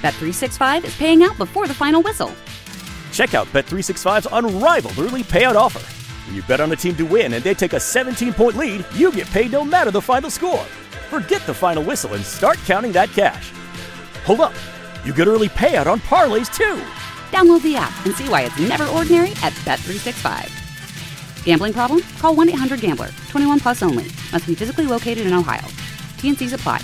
Bet365 is paying out before the final whistle. Check out Bet365's unrivaled early payout offer. When you bet on a team to win and they take a 17-point lead, you get paid no matter the final score. Forget the final whistle and start counting that cash. Hold up. You get early payout on parlays, too. Download the app and see why it's never ordinary at Bet365. Gambling problem? Call 1-800-GAMBLER. 21 plus only. Must be physically located in Ohio. T&Cs apply.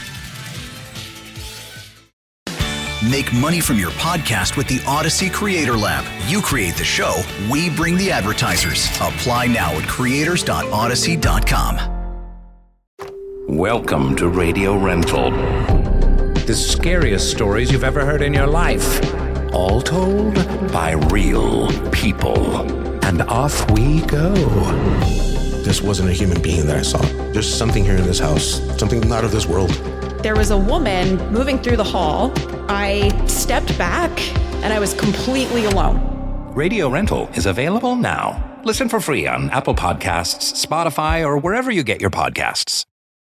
Make money from your podcast with the Odyssey Creator Lab. You create the show, we bring the advertisers. Apply now at creators.odyssey.com. Welcome to Radio Rental. The scariest stories you've ever heard in your life. All told by real people. And off we go. This wasn't a human being that I saw. There's something here in this house, something not of this world. There was a woman moving through the hall. I stepped back and I was completely alone. Radio Rental is available now. Listen for free on Apple Podcasts, Spotify, or wherever you get your podcasts.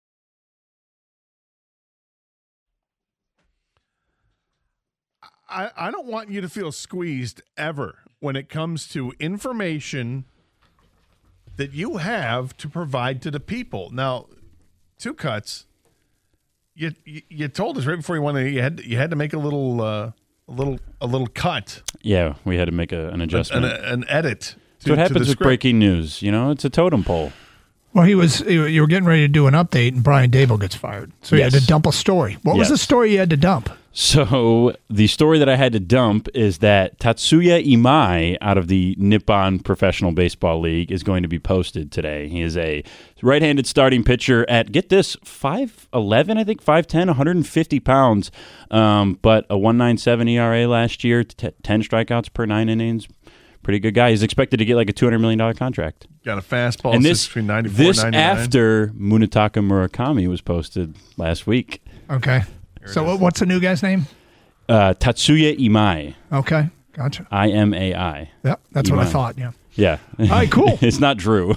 I don't want you to feel squeezed ever when it comes to information that you have to provide to the people. Now, Two Cuts, you told us right before you went in, you had to make a little cut. Yeah, we had to make an adjustment, an edit. So what happens with breaking news? You know, it's a totem pole. Well, you were getting ready to do an update, and Brian Dable gets fired. So you had to dump a story. What was the story you had to dump? So the story that I had to dump is that Tatsuya Imai out of the Nippon Professional Baseball League is going to be posted today. He is a right-handed starting pitcher at, get this, 5'11", I think, 5'10", 150 pounds, but a 1.97 ERA last year, 10 strikeouts per 9 innings. Pretty good guy. He's expected to get like a $200 million contract. Got a fastball and this, between 94 and 99. After Munetaka Murakami was posted last week. Okay. So what's the new guy's name? Tatsuya Imai. Okay, gotcha. I-M-A-I. Yep, that's Imai. what I thought, yeah. Yeah. All right, cool. It's not Drew.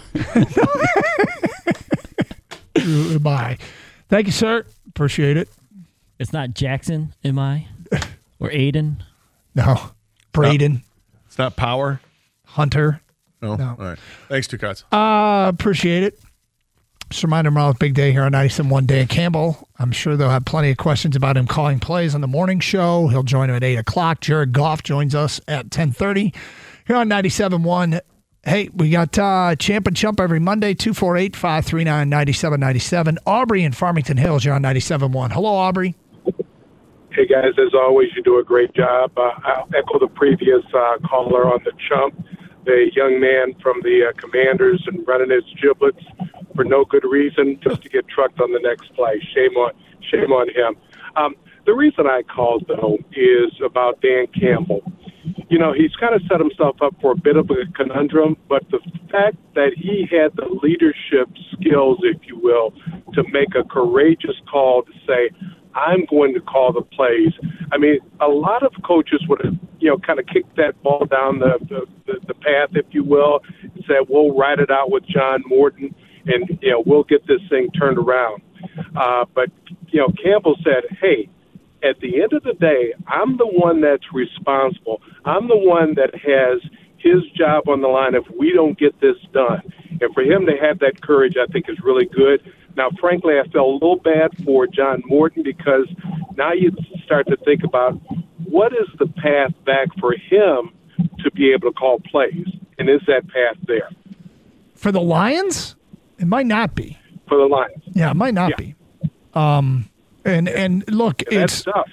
Drew Imai. Thank you, sir. Appreciate it. It's not Jackson Imai or Aiden? No. Braden. It's not Power? Hunter. No. All right. Thanks, Two Cuts. Appreciate it. Just a reminder, tomorrow's big day here on 97.1. Dan Campbell. I'm sure they'll have plenty of questions about him calling plays on the morning show. He'll join him at 8 o'clock. Jared Goff joins us at 10:30 here on 97.1. Hey, we got Champ and Chump every Monday, 248-539-9797. Aubrey in Farmington Hills, you're on 97.1. Hello, Aubrey. Hey, guys. As always, you do a great job. I'll echo the previous caller on the Chump, the young man from the Commanders and running his giblets for no good reason, just to get trucked on the next play. Shame on him. The reason I called, though, is about Dan Campbell. You know, he's kind of set himself up for a bit of a conundrum, but the fact that he had the leadership skills, if you will, to make a courageous call to say, I'm going to call the plays. I mean, a lot of coaches would have, kind of kicked that ball down the path, if you will, and said, we'll ride it out with John Morton, and, we'll get this thing turned around. But Campbell said, hey, at the end of the day, I'm the one that's responsible. I'm the one that has his job on the line if we don't get this done. And for him to have that courage, I think is really good. Now, frankly, I felt a little bad for John Morton because now you start to think about what is the path back for him to be able to call plays, and is that path there? For the Lions? It might not be. For the Lions. Yeah, it might not be. And look, that's tough.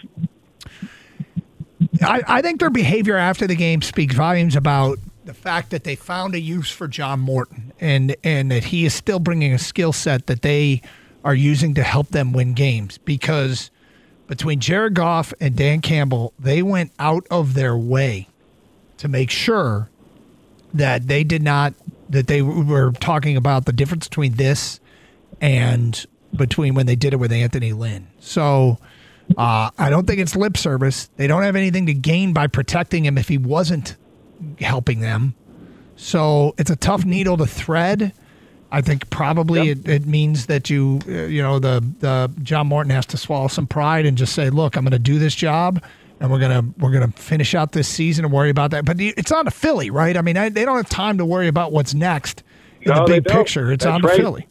I think their behavior after the game speaks volumes about the fact that they found a use for John Morton and that he is still bringing a skill set that they are using to help them win games. Because between Jared Goff and Dan Campbell, they went out of their way to make sure that they were talking about the difference between this and between when they did it with Anthony Lynn. So I don't think it's lip service. They don't have anything to gain by protecting him if he wasn't helping them. So it's a tough needle to thread. I think probably it means that the John Morton has to swallow some pride and just say, look, I'm going to do this job. and we're gonna finish out this season and worry about that. But it's on to Philly, right? I mean, they don't have time to worry about what's next in the big picture. It's on to Philly.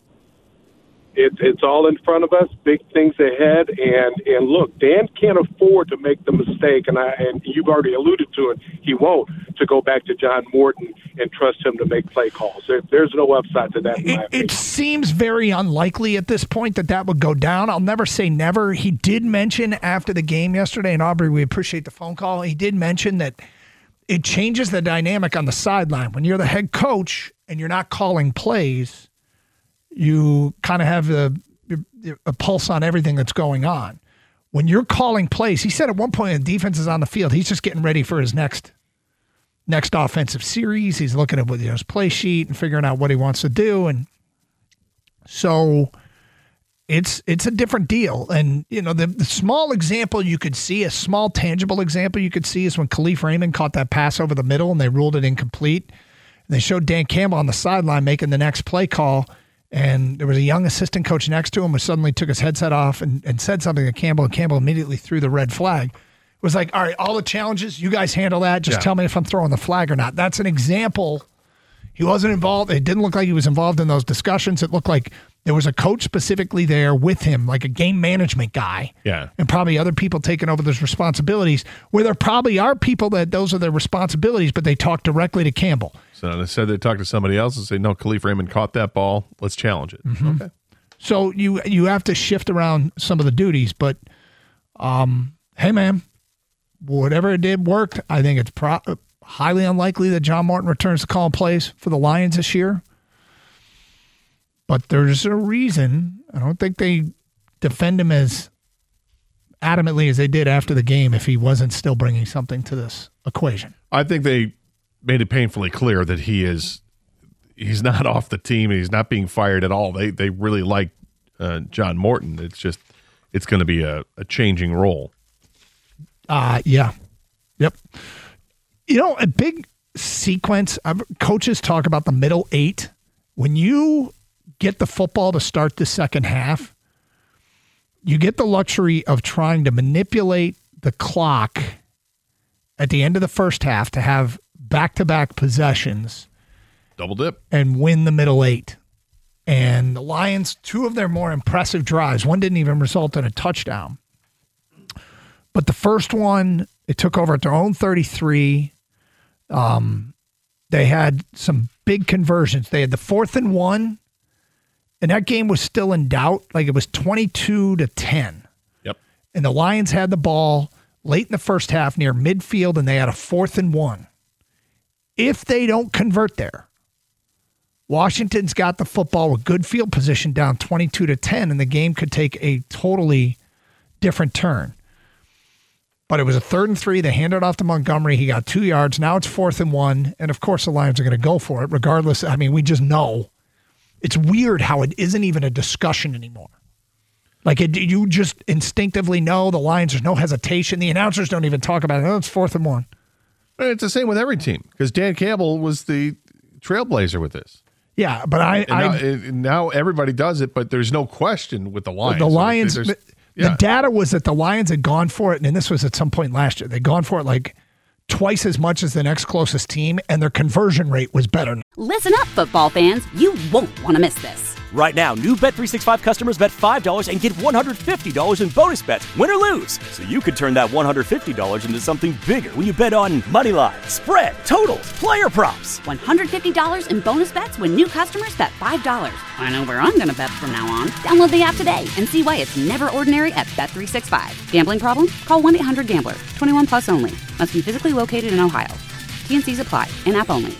It's all in front of us, big things ahead, and look, Dan can't afford to make the mistake, and you've already alluded to it. He won't to go back to John Morton and trust him to make play calls. There's no upside to that. It seems very unlikely at this point that would go down. I'll never say never. He did mention after the game yesterday, and Aubrey, we appreciate the phone call. He did mention that it changes the dynamic on the sideline when you're the head coach and you're not calling plays. You kind of have a pulse on everything that's going on. When you're calling plays, he said at one point the defense is on the field. He's just getting ready for his next offensive series. He's looking at his play sheet and figuring out what he wants to do. And so it's a different deal. And, the small example you could see, a small tangible example you could see is when Khalif Raymond caught that pass over the middle and they ruled it incomplete. And they showed Dan Campbell on the sideline making the next play call. And there was a young assistant coach next to him who suddenly took his headset off and said something to Campbell, and Campbell immediately threw the red flag. It was like, all right, all the challenges, you guys handle that. Just tell me if I'm throwing the flag or not. That's an example. He wasn't involved. It didn't look like he was involved in those discussions. It looked like there was a coach specifically there with him, like a game management guy. Yeah. And probably other people taking over those responsibilities, where there probably are people that those are their responsibilities, but they talk directly to Campball. So instead they talk to somebody else and say, no, Khalif Raymond caught that ball. Let's challenge it. Mm-hmm. Okay. So you have to shift around some of the duties, but hey, man, whatever it did worked. I think it's highly unlikely that John Morton returns to calling plays for the Lions this year. But there's a reason. I don't think they defend him as adamantly as they did after the game if he wasn't still bringing something to this equation. I think they made it painfully clear that he's not off the team and he's not being fired at all. They really like John Morton. It's going to be a changing role. Yeah. Yep. A big sequence, coaches talk about the middle eight. When you get the football to start the second half, you get the luxury of trying to manipulate the clock at the end of the first half to have back-to-back possessions. Double dip. And win the middle eight. And the Lions, two of their more impressive drives, one didn't even result in a touchdown. But the first one, it took over at their own 33. They had some big conversions. They had the 4th and 1, and that game was still in doubt. Like it was 22-10. Yep. And the Lions had the ball late in the first half near midfield, and they had a 4th and 1. If they don't convert there, Washington's got the football with good field position down 22-10, and the game could take a totally different turn. But it was a 3rd and 3. They handed it off to Montgomery. He got 2 yards. Now it's 4th and 1. And, of course, the Lions are going to go for it regardless. I mean, we just know. It's weird how it isn't even a discussion anymore. Like, you just instinctively know the Lions. There's no hesitation. The announcers don't even talk about it. Oh, it's 4th and 1. It's the same with every team because Dan Campbell was the trailblazer with this. Yeah, but now everybody does it, but there's no question with the Lions. The Lions... The data was that the Lions had gone for it, and this was at some point last year. They'd gone for it like twice as much as the next closest team, and their conversion rate was better. Listen up, football fans. You won't want to miss this. Right now, new Bet365 customers bet $5 and get $150 in bonus bets, win or lose. So you could turn that $150 into something bigger when you bet on money line, spread, totals, player props. $150 in bonus bets when new customers bet $5. I know where I'm going to bet from now on. Download the app today and see why it's never ordinary at Bet365. Gambling problem? Call 1-800-GAMBLER. 21 plus only. Must be physically located in Ohio. T&Cs apply. In-app only.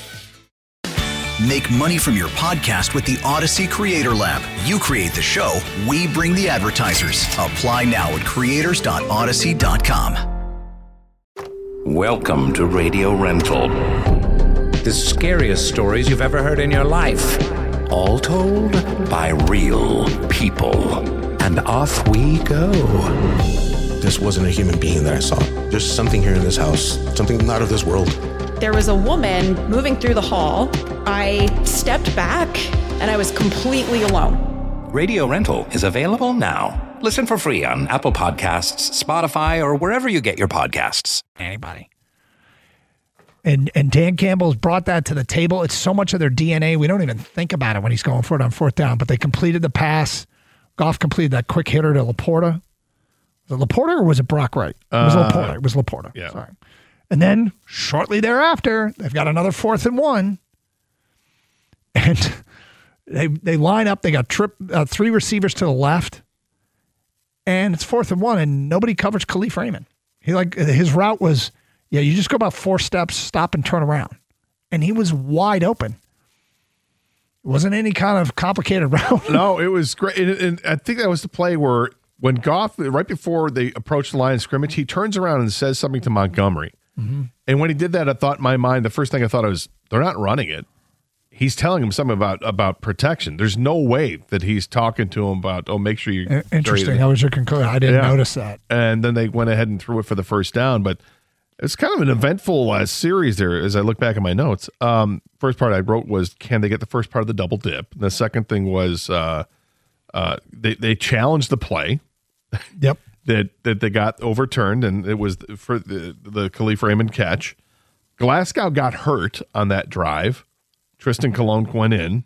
Make money from your podcast with the Odyssey Creator Lab. You create the show, we bring the advertisers. Apply now at creators.odyssey.com. Welcome to Radio Rental. The scariest stories you've ever heard in your life. All told by real people. And off we go. This wasn't a human being that I saw. There's something here in this house, something not of this world. There was a woman moving through the hall. I stepped back, and I was completely alone. Radio Rental is available now. Listen for free on Apple Podcasts, Spotify, or wherever you get your podcasts. Anybody. And Dan Campbell's brought that to the table. It's so much of their DNA. We don't even think about it when he's going for it on fourth down, but they completed the pass. Goff completed that quick hitter to Laporta. Was it Laporta or was it Brock Wright? It was Laporta. It was Laporta. Yeah. Sorry. And then shortly thereafter, they've got another 4th and 1. And they line up. They got 3 receivers to the left. And it's 4th and 1, and nobody covers Khalif Raymond. His route was, you just go about 4 steps, stop and turn around. And he was wide open. It wasn't any kind of complicated route. No, it was great. And I think that was the play where when Goff, right before they approached the line of scrimmage, he turns around and says something to Montgomery. Mm-hmm. And when he did that, I thought in my mind, the first thing I thought was, they're not running it. He's telling him something about protection. There's no way that he's talking to him about, make sure you. Interesting. That was your conclusion. I didn't notice that. And then they went ahead and threw it for the first down. But it's kind of an eventful series there as I look back at my notes. First part I wrote was, can they get the first part of the double dip? And the second thing was they challenged the play. Yep. that they got overturned, and it was for the Khalif Raymond catch. Glasgow got hurt on that drive. Tristan Colon went in.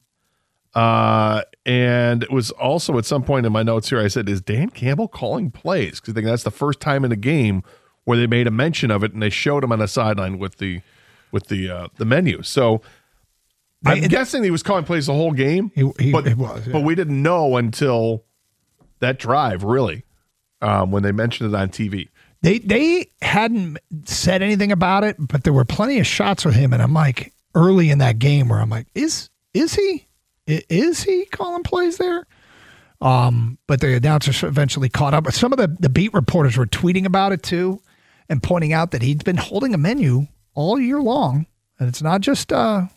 And it was also at some point in my notes here, I said, is Dan Campbell calling plays? Because I think that's the first time in the game where they made a mention of it, and they showed him on the sideline with the menu. So I'm guessing he was calling plays the whole game. It was. Yeah. But we didn't know until that drive, really, when they mentioned it on TV. They hadn't said anything about it, but there were plenty of shots with him, and I'm like, early in that game where I'm like, is he calling plays there? But the announcers eventually caught up. Some of the beat reporters were tweeting about it too, and pointing out that he'd been holding a menu all year long, and it's not just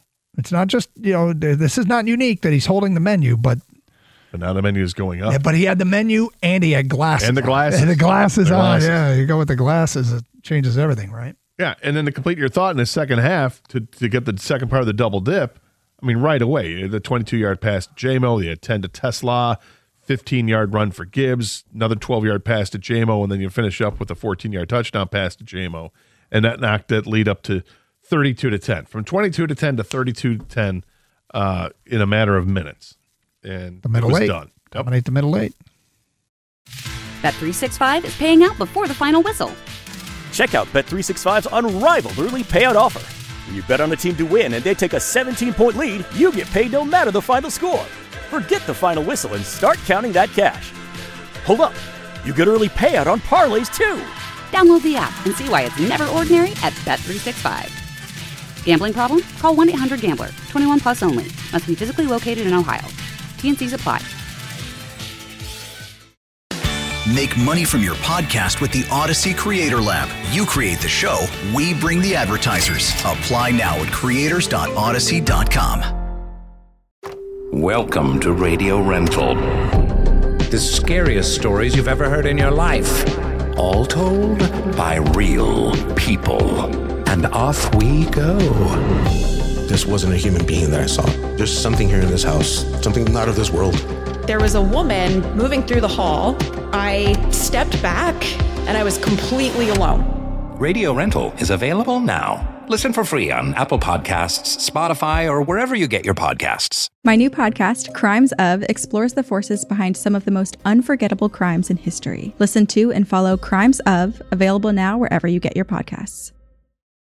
this is not unique that he's holding the menu, but now the menu is going up. Yeah, but he had the menu and he had glasses. And the glasses. And the glasses on. Yeah, you go with the glasses, it changes everything, right? Yeah, and then to complete your thought in the second half, to get the second part of the double dip, I mean, right away, the 22-yard pass to J-Mo, the 10 to Tesla, 15-yard run for Gibbs, another 12-yard pass to J-Mo, and then you finish up with a 14-yard touchdown pass to J-Mo, and that knocked that lead up to 32-10. From 22-10 to 32-10 in a matter of minutes. And the middle it was eight. Done. Dominate the middle eight. Bet365 is paying out before the final whistle. Check out Bet365's unrivaled early payout offer. When you bet on a team to win and they take a 17-point lead, you get paid no matter the final score. Forget the final whistle and start counting that cash. Hold up. You get early payout on parlays, too. Download the app and see why it's never ordinary at Bet365. Gambling problem? Call 1-800-GAMBLER. 21 plus only. Must be physically located in Ohio. T&Cs apply. Make money from your podcast with the Odyssey Creator Lab. You create the show, we bring the advertisers. Apply now at creators.odyssey.com. Welcome to Radio Rental. The scariest stories you've ever heard in your life. All told by real people. And off we go. This wasn't a human being that I saw. There's something here in this house, something not of this world. There was a woman moving through the hall. I stepped back and I was completely alone. Radio Rental is available now. Listen for free on Apple Podcasts, Spotify, or wherever you get your podcasts. My new podcast, Crimes Of, explores the forces behind some of the most unforgettable crimes in history. Listen to and follow Crimes Of, available now wherever you get your podcasts.